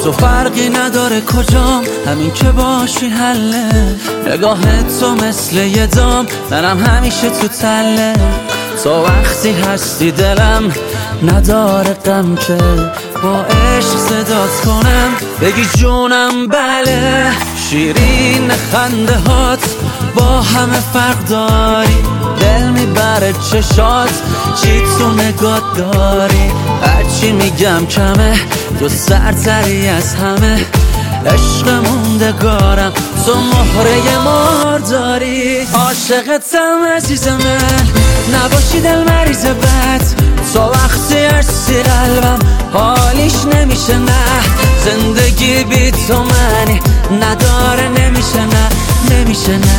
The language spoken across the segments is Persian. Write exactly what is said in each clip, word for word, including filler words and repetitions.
تو فرقی نداره کجام، همین که باشی حله. نگاه تو مثل یه دام، منم همیشه تو تله. تو وقتی هستی دلم نداره غم که با عشق صدات کنم بگی جونم بله. شیرین خنده هات با همه فرق داری، دل میبره چشات چی تو نگات داری. هرچی میگم کمه، تو سرتری از همه. عشق موندگارم تو مهره مار داری. عاشقتم عزیز من، نباشی دل مریض بد. تو وقتی هستی قلبم حالیش نمیشه نه. زندگی بی تو منی نداره، نمیشه نه نمیشه نه.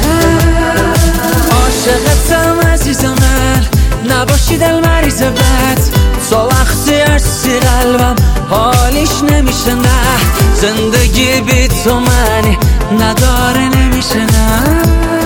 عاشقتم عزیز من، نباشی دل مریض بد. تو وقتی هستی قلبم حالیش نمیشه نه. زندگی بی تو منی نداره، نمیشه نه.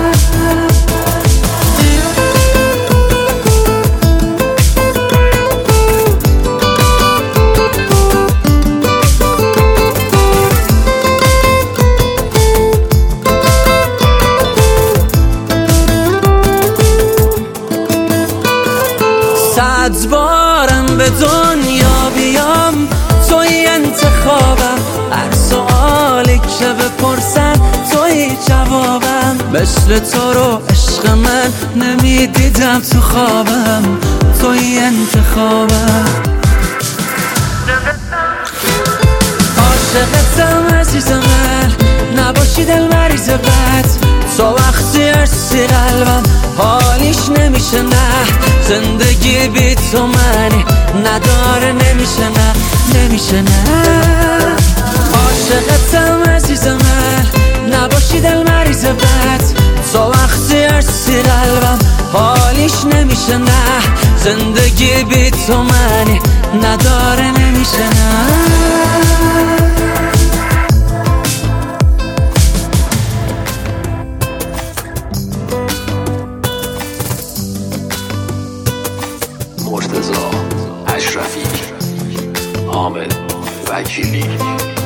صد بارم به دنیا بیام توی انتخابم. هر سوالی که بپرسن توی جوابم. مثل تو رو عشق من نمیدیدم تو خوابم، توی انتخابم. عاشقتم عزیز من، نباشی دل مریض بد. تو وقتی هستی قلبم حالیش نمیشه نه. زندگی بی تو منی نداره، نمیشه نه نمیشه نه. عاشقتم عزیز من، نباشی دل مریض بد. تو وقتی هستی قلبم حالیش نمیشه نه. زندگی بی تو منی نداره، نمیشه نه. مرتضی اشرفی، حامد وکیلی.